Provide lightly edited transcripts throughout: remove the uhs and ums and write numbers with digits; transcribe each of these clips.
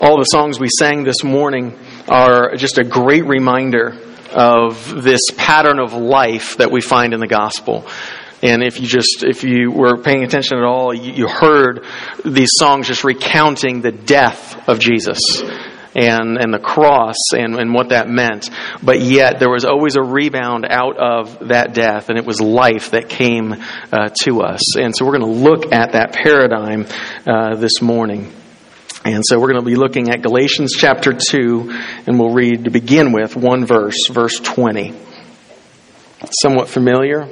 All the songs we sang this morning are just a great reminder of this pattern of life that we find in the gospel. And if you were paying attention at all, you heard these songs just recounting the death of Jesus and the cross and what that meant. But yet there was always a rebound out of that death, and it was life that came to us. And so we're going to look at that paradigm this morning. And so we're going to be looking at Galatians chapter 2, and we'll read to begin with one verse, verse 20. Somewhat familiar.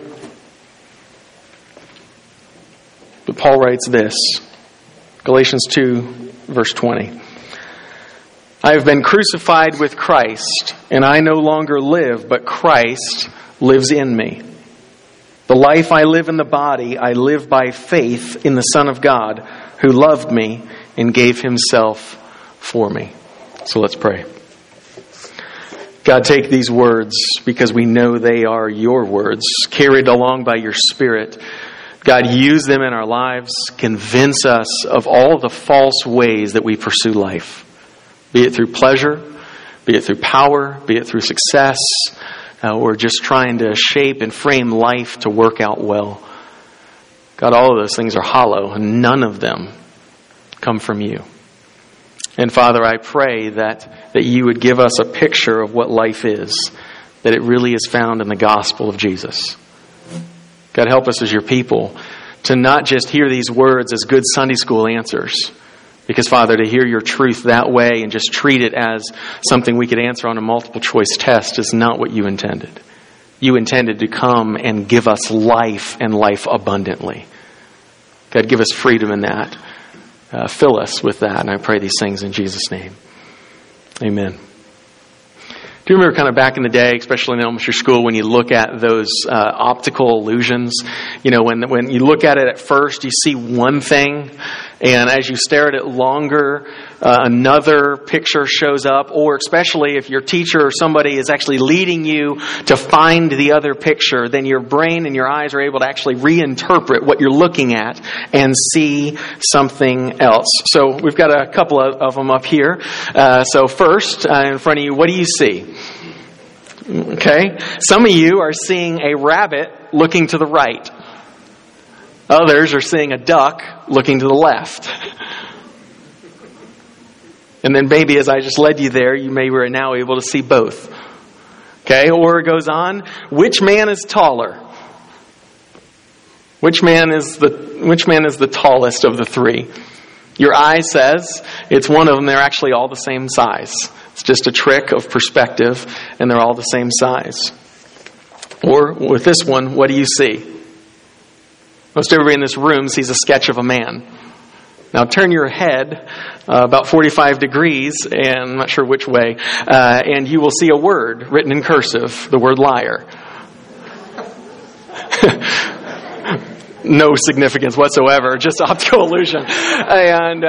But Paul writes this, Galatians 2, verse 20. I have been crucified with Christ, and I no longer live, but Christ lives in me. The life I live in the body, I live by faith in the Son of God, who loved me and gave himself for me. So let's pray. God, take these words because we know they are your words, carried along by your Spirit. God, use them in our lives. Convince us of all the false ways that we pursue life. Be it through pleasure, be it through power, be it through success, or just trying to shape and frame life to work out well. God, all of those things are hollow, and none of them come from you. And Father, I pray that you would give us a picture of what life is, that it really is found in the gospel of Jesus. God, help us as your people to not just hear these words as good Sunday school answers. Because, Father, to hear your truth that way and just treat it as something we could answer on a multiple choice test is not what you intended. You intended to come and give us life and life abundantly. God, give us freedom in that. Fill us with that, and I pray these things in Jesus' name. Amen. Do you remember kind of back in the day, especially in elementary school, when you look at those optical illusions? You know, when you look at it at first, you see one thing, and as you stare at it longer, another picture shows up, or especially if your teacher or somebody is actually leading you to find the other picture, then your brain and your eyes are able to actually reinterpret what you're looking at and see something else. So we've got a couple of them up here. So first, in front of you, what do you see? Okay, some of you are seeing a rabbit looking to the right. Others are seeing a duck looking to the left. And then maybe as I just led you there, you may be now able to see both. Okay, or it goes on, which man is taller? Which man is the tallest of the three? Your eye says it's one of them. They're actually all the same size. It's just a trick of perspective, and they're all the same size. Or with this one, what do you see? Most everybody in this room sees a sketch of a man. Now turn your head about 45 degrees, and I'm not sure which way, and you will see a word written in cursive, the word liar. No significance whatsoever, just optical illusion. And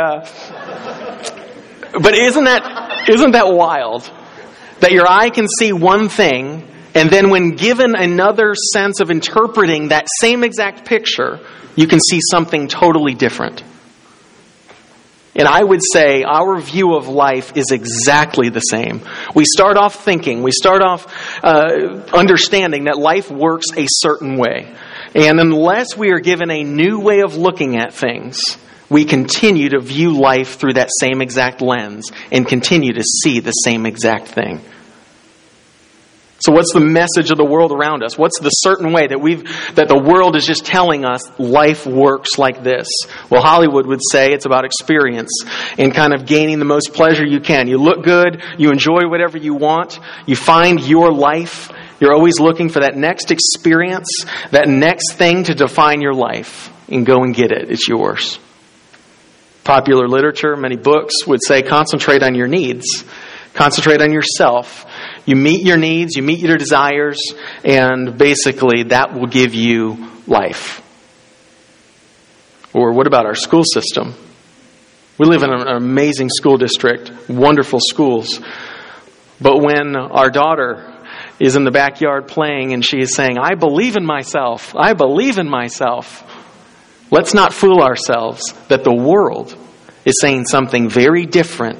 but isn't that wild? That your eye can see one thing, and then when given another sense of interpreting that same exact picture, you can see something totally different. And I would say our view of life is exactly the same. We start off thinking, we start off understanding that life works a certain way. And unless we are given a new way of looking at things, we continue to view life through that same exact lens and continue to see the same exact thing. So what's the message of the world around us? What's the certain way that the world is just telling us life works like this? Well, Hollywood would say it's about experience and kind of gaining the most pleasure you can. You look good, you enjoy whatever you want, you find your life. You're always looking for that next experience, that next thing to define your life, and go and get it. It's yours. Popular literature, many books would say concentrate on your needs. Concentrate on yourself. You meet your needs, you meet your desires, and basically that will give you life. Or what about our school system? We live in an amazing school district, wonderful schools. But when our daughter is in the backyard playing and she is saying, I believe in myself, I believe in myself, let's not fool ourselves that the world is saying something very different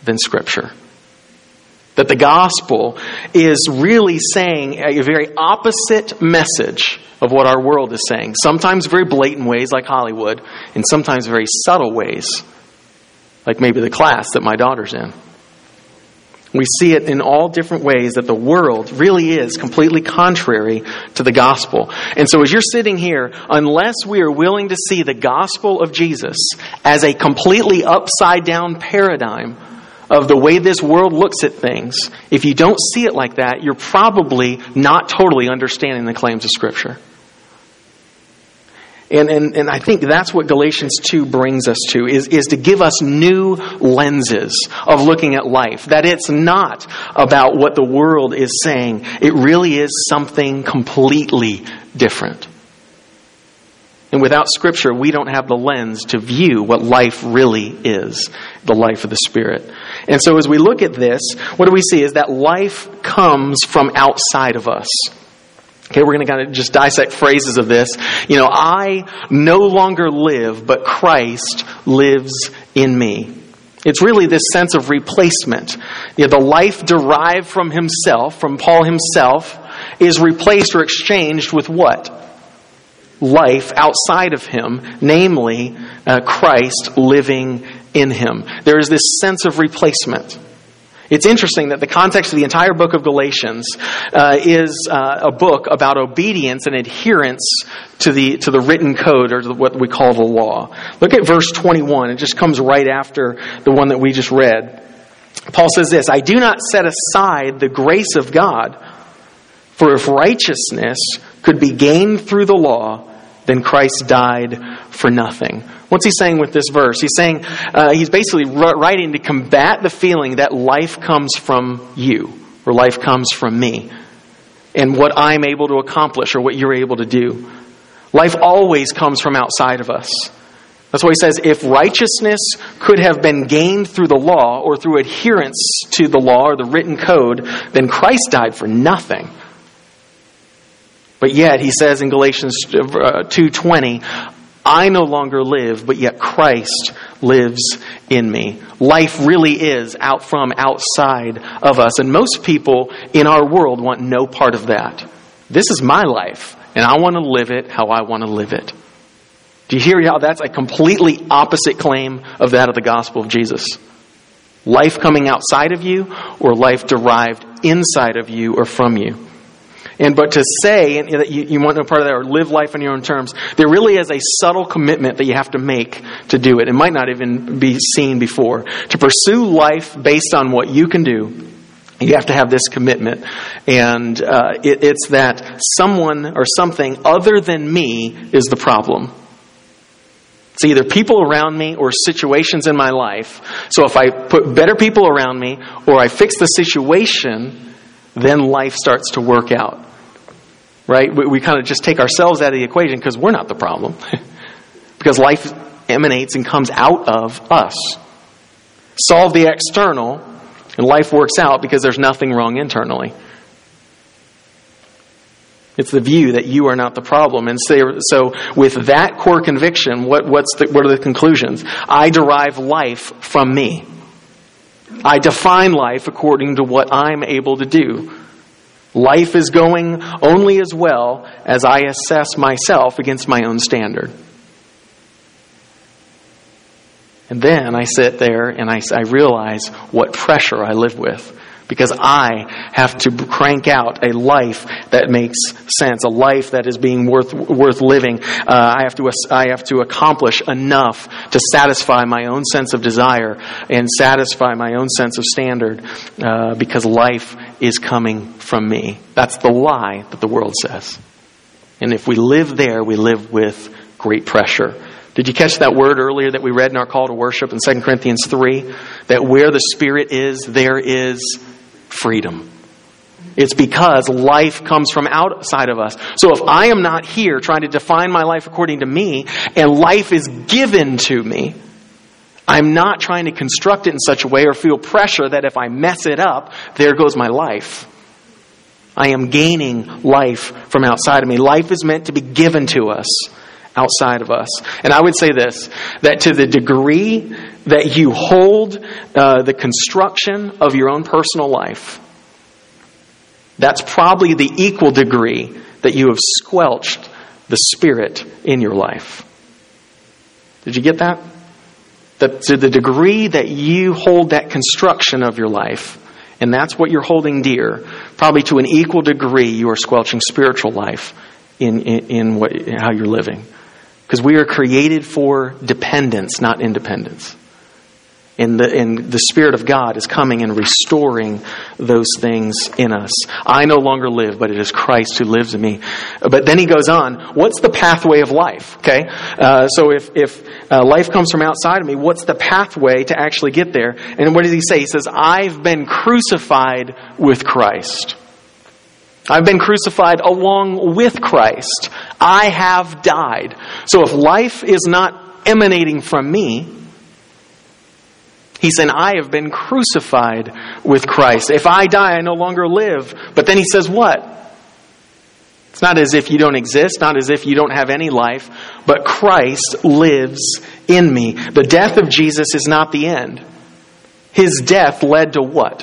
than Scripture. That the gospel is really saying a very opposite message of what our world is saying. Sometimes very blatant ways like Hollywood, and sometimes very subtle ways like maybe the class that my daughter's in. We see it in all different ways that the world really is completely contrary to the gospel. And so as you're sitting here, unless we are willing to see the gospel of Jesus as a completely upside down paradigm of the way this world looks at things, if you don't see it like that, you're probably not totally understanding the claims of Scripture. And I think that's what Galatians 2 brings us to, is to give us new lenses of looking at life. That it's not about what the world is saying. It really is something completely different. And without Scripture, we don't have the lens to view what life really is, the life of the Spirit. And so as we look at this, what do we see is that life comes from outside of us. Okay, we're going to kind of just dissect phrases of this. I no longer live, but Christ lives in me. It's really this sense of replacement. The life derived from himself, from Paul himself, is replaced or exchanged with what? Life outside of him, namely Christ living in him. There is this sense of replacement. It's interesting that the context of the entire book of Galatians is a book about obedience and adherence to the written code, or what we call the law. Look at verse 21. It just comes right after the one that we just read. Paul says this, "I do not set aside the grace of God, for if righteousness could be gained through the law, then Christ died for nothing." What's he saying with this verse? He's saying, he's basically writing to combat the feeling that life comes from you, or life comes from me, and what I'm able to accomplish, or what you're able to do. Life always comes from outside of us. That's why he says, if righteousness could have been gained through the law, or through adherence to the law, or the written code, then Christ died for nothing. But yet, he says in Galatians 2:20, I no longer live, but yet Christ lives in me. Life really is out from outside of us. And most people in our world want no part of that. This is my life, and I want to live it how I want to live it. Do you hear how that's a completely opposite claim of that of the gospel of Jesus? Life coming outside of you, or life derived inside of you or from you. But to say that you want no part of that, or live life on your own terms, there really is a subtle commitment that you have to make to do it. It might not even be seen before. To pursue life based on what you can do, you have to have this commitment. And it's that someone or something other than me is the problem. It's either people around me or situations in my life. So if I put better people around me, or I fix the situation, then life starts to work out. Right? We kind of just take ourselves out of the equation because we're not the problem. Because life emanates and comes out of us. Solve the external, and life works out because there's nothing wrong internally. It's the view that you are not the problem. And so with that core conviction, what are the conclusions? I derive life from me. I define life according to what I'm able to do. Life is going only as well as I assess myself against my own standard. And then I sit there and I realize what pressure I live with. Because I have to crank out a life that makes sense, a life that is being worth living. I have to accomplish enough to satisfy my own sense of desire and satisfy my own sense of standard, because life is coming from me. That's the lie that the world says. And if we live there, we live with great pressure. Did you catch that word earlier that we read in our call to worship in 2 Corinthians 3? That where the Spirit is, there is freedom. It's because life comes from outside of us. So if I am not here trying to define my life according to me, and life is given to me, I'm not trying to construct it in such a way or feel pressure that if I mess it up, there goes my life. I am gaining life from outside of me. Life is meant to be given to us outside of us. And I would say this, that to the degree that you hold the construction of your own personal life, that's probably the equal degree that you have squelched the Spirit in your life. Did you get that? That to the degree that you hold that construction of your life, and that's what you're holding dear, probably to an equal degree you are squelching spiritual life in how you're living. Because we are created for dependence, not independence. And the Spirit of God is coming and restoring those things in us. I no longer live, but it is Christ who lives in me. But then he goes on, what's the pathway of life? Okay, so if life comes from outside of me, what's the pathway to actually get there? And what does he say? He says, I've been crucified with Christ. I've been crucified along with Christ. I have died. So if life is not emanating from me, he's saying, I have been crucified with Christ. If I die, I no longer live. But then he says what? It's not as if you don't exist, not as if you don't have any life, but Christ lives in me. The death of Jesus is not the end. His death led to what?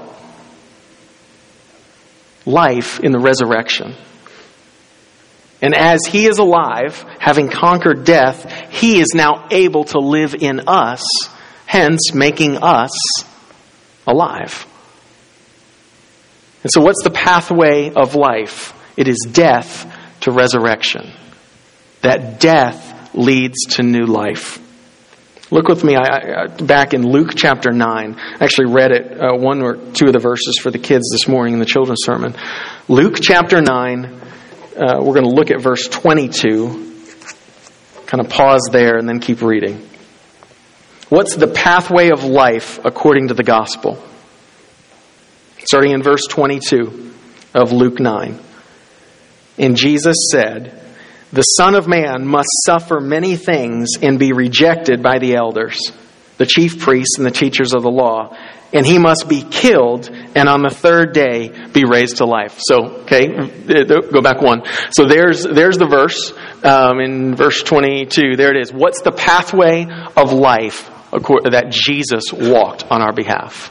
Life in the resurrection. And as he is alive, having conquered death, he is now able to live in us, hence making us alive. And so what's the pathway of life? It is death to resurrection. That death leads to new life. Look with me back in Luke chapter 9. I actually read it, one or two of the verses for the kids this morning in the children's sermon. Luke chapter 9, we're going to look at verse 22. Kind of pause there and then keep reading. What's the pathway of life according to the gospel? Starting in verse 22 of Luke 9. And Jesus said, the Son of Man must suffer many things and be rejected by the elders, the chief priests and the teachers of the law, and he must be killed and on the third day be raised to life. So, okay, go back one. So there's the verse in verse 22. There it is. What's the pathway of life that Jesus walked on our behalf?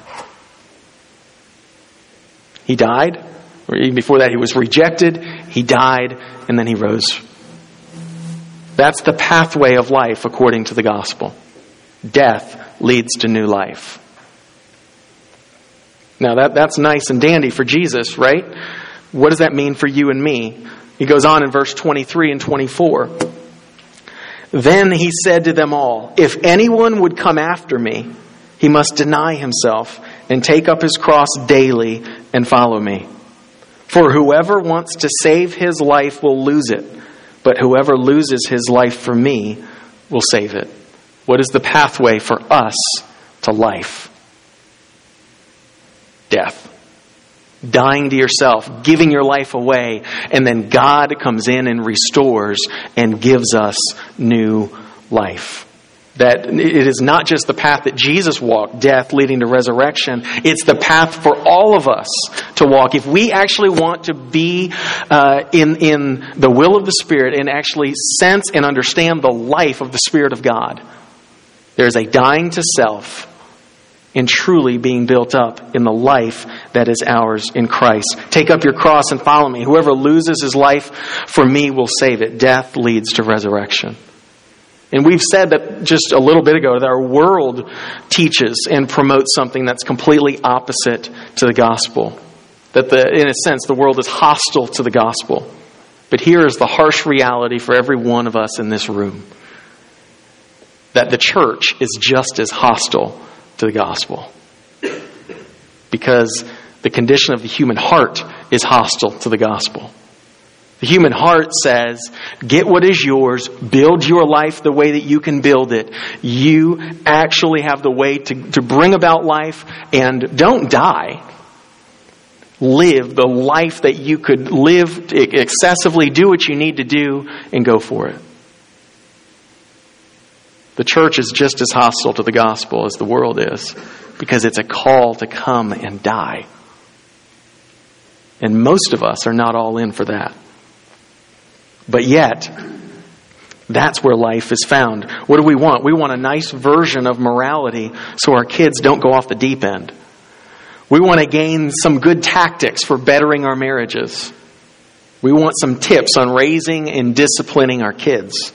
He died, or even before that he was rejected, he died, and then he rose. That's the pathway of life according to the gospel. Death leads to new life. Now that's nice and dandy for Jesus, right? What does that mean for you and me? He goes on in verse 23 and 24. Then he said to them all, if anyone would come after me, he must deny himself and take up his cross daily and follow me. For whoever wants to save his life will lose it. But whoever loses his life for me will save it. What is the pathway for us to life? Death. Dying to yourself, giving your life away, and then God comes in and restores and gives us new life. That it is not just the path that Jesus walked, death leading to resurrection. It's the path for all of us to walk. If we actually want to be in the will of the Spirit and actually sense and understand the life of the Spirit of God, there's a dying to self and truly being built up in the life that is ours in Christ. Take up your cross and follow me. Whoever loses his life for me will save it. Death leads to resurrection. And we've said that just a little bit ago that our world teaches and promotes something that's completely opposite to the gospel. That in a sense, the world is hostile to the gospel. But here is the harsh reality for every one of us in this room. That the church is just as hostile to the gospel. Because the condition of the human heart is hostile to the gospel. The human heart says, get what is yours, build your life the way that you can build it. You actually have the way to bring about life, and don't die. Live the life that you could live excessively, do what you need to do, and go for it. The church is just as hostile to the gospel as the world is, because it's a call to come and die. And most of us are not all in for that. But yet, That's where life is found. What do we want? We want a nice version of morality so our kids don't go off the deep end. We want to gain some good tactics for bettering our marriages. We want some tips on raising and disciplining our kids.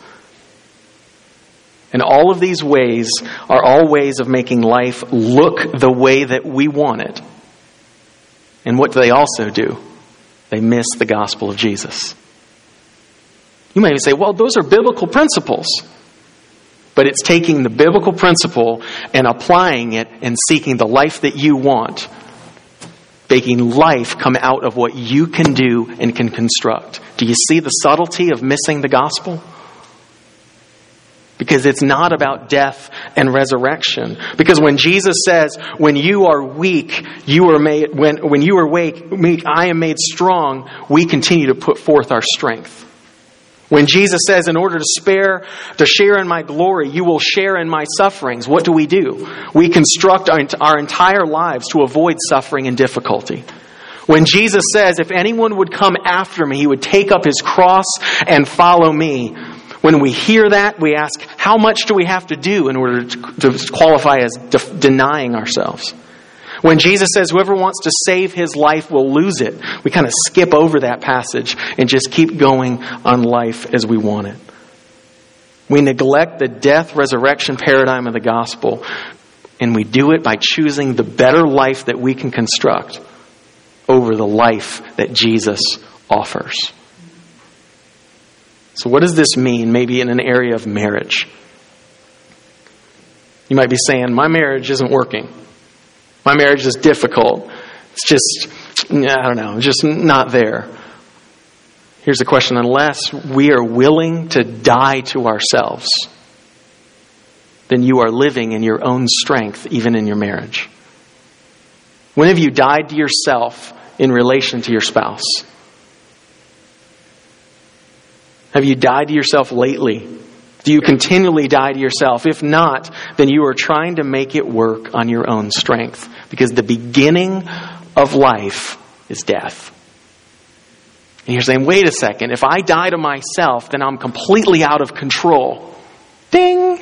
And all of these ways are all ways of making life look the way that we want it. And what do they also do? They miss the gospel of Jesus. You might even say, well, those are biblical principles. But it's taking the biblical principle and applying it and seeking the life that you want. Making life come out of what you can do and can construct. Do you see the subtlety of missing the gospel? Because it's not about death and resurrection. Because when Jesus says, when you are weak, you are made, when you are weak, I am made strong, we continue to put forth our strength. When Jesus says, in order to share in my glory, you will share in my sufferings, what do? We construct our entire lives to avoid suffering and difficulty. When Jesus says, if anyone would come after me, he would take up his cross and follow me. When we hear that, we ask, how much do we have to do in order to qualify as denying ourselves? When Jesus says, whoever wants to save his life will lose it, we kind of skip over that passage and just keep going on life as we want it. We neglect the death, resurrection paradigm of the gospel, and we do it by choosing the better life that we can construct over the life that Jesus offers. So what does this mean, maybe in an area of marriage? You might be saying, my marriage isn't working. My marriage is difficult. It's just, just not there. Here's the question. Unless we are willing to die to ourselves, then you are living in your own strength, even in your marriage. When have you died to yourself in relation to your spouse? Have you died to yourself lately? Do you continually die to yourself? If not, then you are trying to make it work on your own strength. Because the beginning of life is death. And you're saying, wait a second, if I die to myself, then I'm completely out of control. Ding!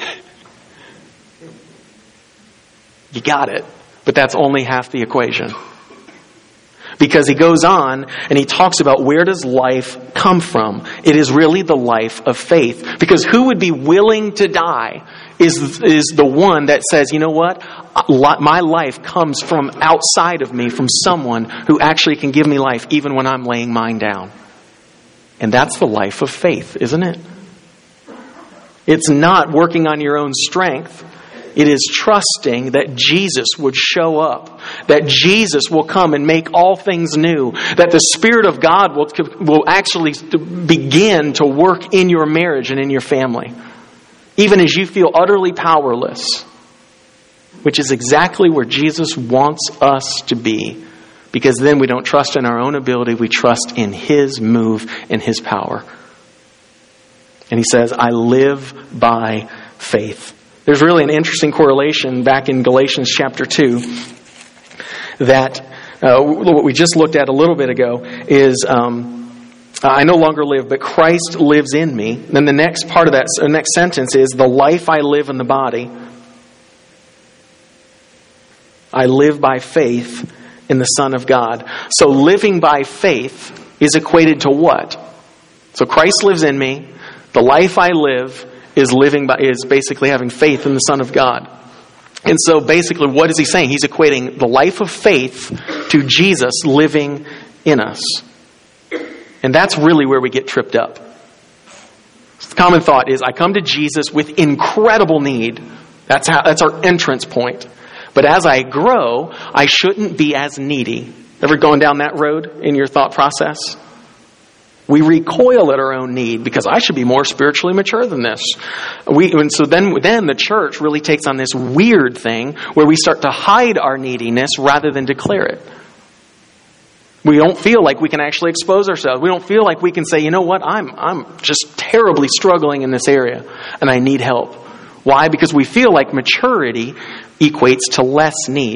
You got it. But that's only half the equation. Because he goes on and he talks about where does life come from. It is really the life of faith. Because who would be willing to die is the one that says, you know what? My life comes from outside of me, from someone who actually can give me life even when I'm laying mine down. And that's the life of faith, isn't it? It's not working on your own strength. It is trusting that Jesus would show up, that Jesus will come and make all things new, that the Spirit of God will actually begin to work in your marriage and in your family, even as you feel utterly powerless, which is exactly where Jesus wants us to be, because then we don't trust in our own ability, we trust in His move and His power. And He says, I live by faith. There's really an interesting correlation back in Galatians chapter 2 that what we just looked at a little bit ago is I no longer live, but Christ lives in me. Then the next part of that, the next sentence is, the life I live in the body, I live by faith in the Son of God. So living by faith is equated to what? So Christ lives in me. The life I live is basically having faith in the Son of God. And so basically what is he saying? He's equating the life of faith to Jesus living in us. And that's really where we get tripped up. The common thought is, I come to Jesus with incredible need. That's our entrance point. But as I grow, I shouldn't be as needy. Ever gone down that road in your thought process? We recoil at our own need because I should be more spiritually mature than this. And so then the church really takes on this weird thing where we start to hide our neediness rather than declare it. We don't feel like we can actually expose ourselves. We don't feel like we can say, you know what, I'm just terribly struggling in this area and I need help. Why? Because we feel like maturity equates to less need.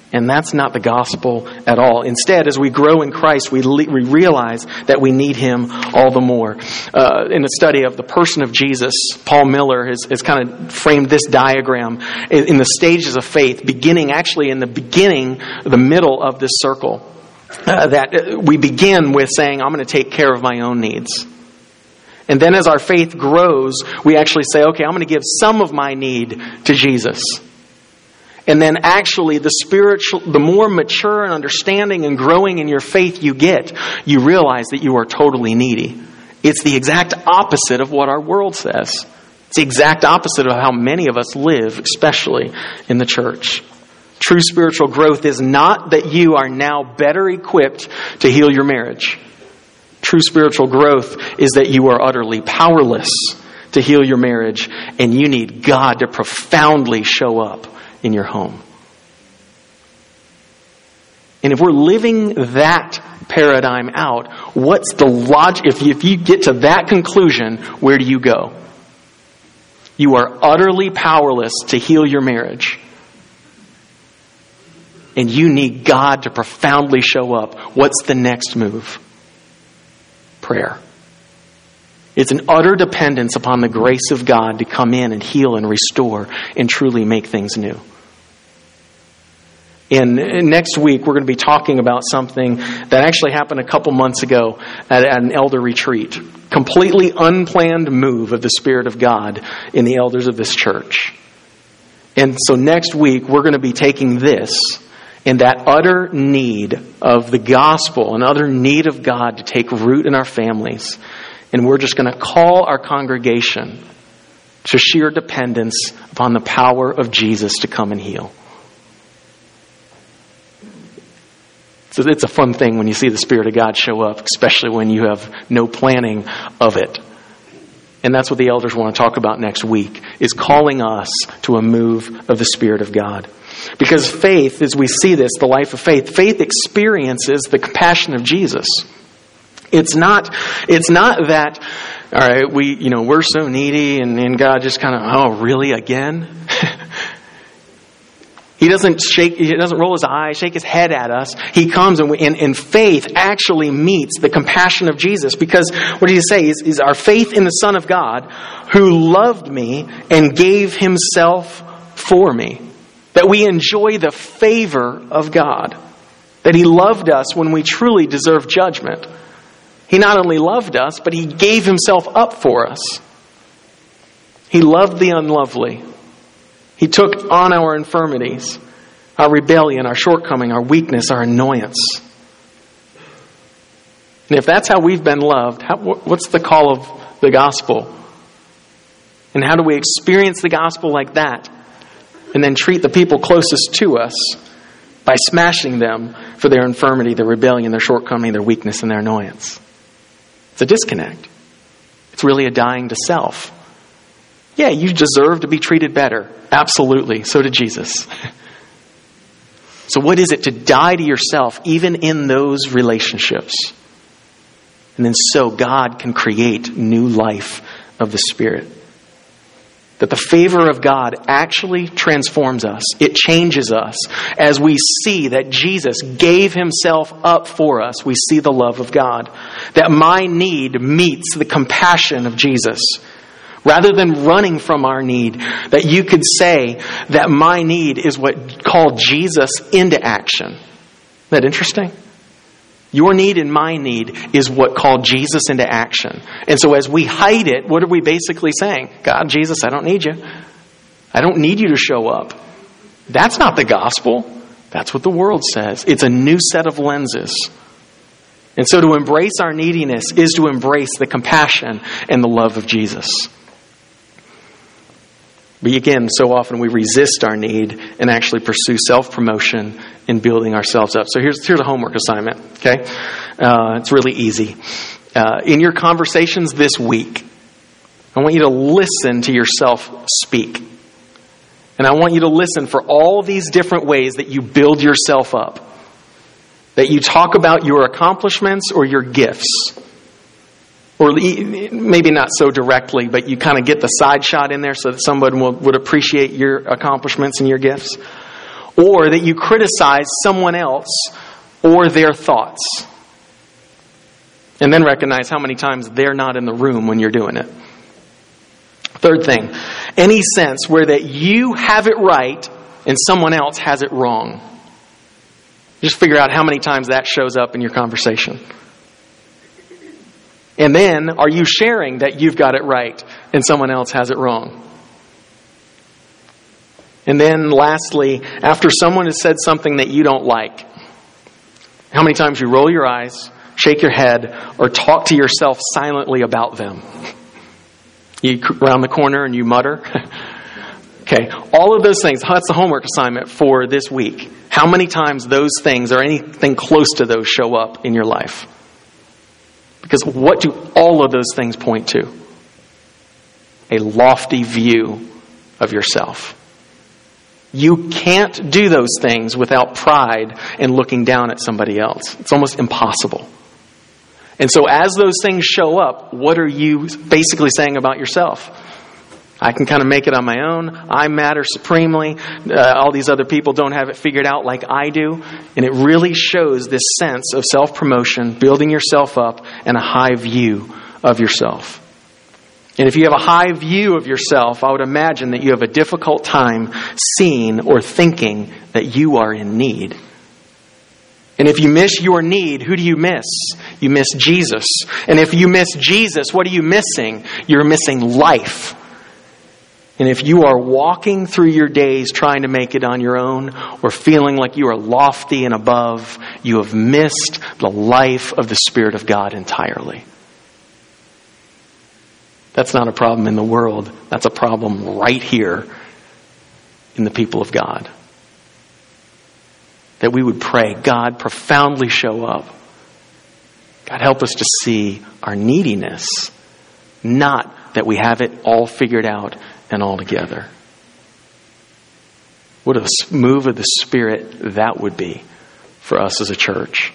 And that's not the gospel at all. Instead, as we grow in Christ, we realize that we need Him all the more. In a study of the person of Jesus, Paul Miller has kind of framed this diagram in the stages of faith, beginning actually in the middle of this circle. That we begin with saying, I'm going to take care of my own needs. And then as our faith grows, we actually say, okay, I'm going to give some of my need to Jesus. And then actually the more mature and understanding and growing in your faith you get, you realize that you are totally needy. It's the exact opposite of what our world says. It's the exact opposite of how many of us live, especially in the church. True spiritual growth is not that you are now better equipped to heal your marriage. True spiritual growth is that you are utterly powerless to heal your marriage, and you need God to profoundly show up in your home. And if we're living that paradigm out, what's the logic? If you get to that conclusion, where do you go? You are utterly powerless to heal your marriage. And you need God to profoundly show up. What's the next move? Prayer. It's an utter dependence upon the grace of God to come in and heal and restore and truly make things new. And next week, we're going to be talking about something that actually happened a couple months ago at an elder retreat. Completely unplanned move of the Spirit of God in the elders of this church. And so next week, we're going to be taking this and that utter need of the gospel, an utter need of God to take root in our families. And we're just going to call our congregation to sheer dependence upon the power of Jesus to come and heal. So it's a fun thing when you see the Spirit of God show up, especially when you have no planning of it. And that's what the elders want to talk about next week, is calling us to a move of the Spirit of God. Because faith, as we see this, the life of faith experiences the compassion of Jesus. It's not that, all right, we're so needy and God just kind of, oh, really, again? He doesn't roll his eyes, shake his head at us. He comes and faith actually meets the compassion of Jesus. Because what did he say? Is our faith in the Son of God, who loved me and gave himself for me. That we enjoy the favor of God. That he loved us when we truly deserve judgment. He not only loved us, but he gave himself up for us. He loved the unlovely. He took on our infirmities, our rebellion, our shortcoming, our weakness, our annoyance. And if that's how we've been loved, what's the call of the gospel? And how do we experience the gospel like that? And then treat the people closest to us by smashing them for their infirmity, their rebellion, their shortcoming, their weakness, and their annoyance. It's a disconnect. It's really a dying to self. Yeah, you deserve to be treated better. Absolutely. So did Jesus. So what is it to die to yourself, even in those relationships? And then so God can create new life of the Spirit. That the favor of God actually transforms us. It changes us. As we see that Jesus gave himself up for us, we see the love of God. That my need meets the compassion of Jesus. Rather than running from our need, that you could say that my need is what called Jesus into action. Isn't that interesting? Your need and my need is what called Jesus into action. And so as we hide it, what are we basically saying? God, Jesus, I don't need you. I don't need you to show up. That's not the gospel. That's what the world says. It's a new set of lenses. And so to embrace our neediness is to embrace the compassion and the love of Jesus. But again, so often we resist our need and actually pursue self-promotion and building ourselves up. So here's a homework assignment, okay? It's really easy. In your conversations this week, I want you to listen to yourself speak. And I want you to listen for all these different ways that you build yourself up. That you talk about your accomplishments or your gifts. Or maybe not so directly, but you kind of get the side shot in there so that someone would appreciate your accomplishments and your gifts. or that you criticize someone else or their thoughts. And then recognize how many times they're not in the room when you're doing it. Third thing, any sense where that you have it right and someone else has it wrong. Just figure out how many times that shows up in your conversation. And then, are you sharing that you've got it right and someone else has it wrong? And then lastly, after someone has said something that you don't like, how many times you roll your eyes, shake your head, or talk to yourself silently about them? You round the corner and you mutter. Okay, all of those things, that's the homework assignment for this week. How many times those things or anything close to those show up in your life? Because what do all of those things point to? A lofty view of yourself. You can't do those things without pride and looking down at somebody else. It's almost impossible. And so as those things show up, what are you basically saying about yourself? I can kind of make it on my own. I matter supremely. All these other people don't have it figured out like I do. And it really shows this sense of self-promotion, building yourself up, and a high view of yourself. And if you have a high view of yourself, I would imagine that you have a difficult time seeing or thinking that you are in need. And if you miss your need, who do you miss? You miss Jesus. And if you miss Jesus, what are you missing? You're missing life. And if you are walking through your days trying to make it on your own or feeling like you are lofty and above, you have missed the life of the Spirit of God entirely. That's not a problem in the world. That's a problem right here in the people of God. That we would pray, God, profoundly show up. God, help us to see our neediness, not that we have it all figured out and all together. What a move of the Spirit that would be for us as a church.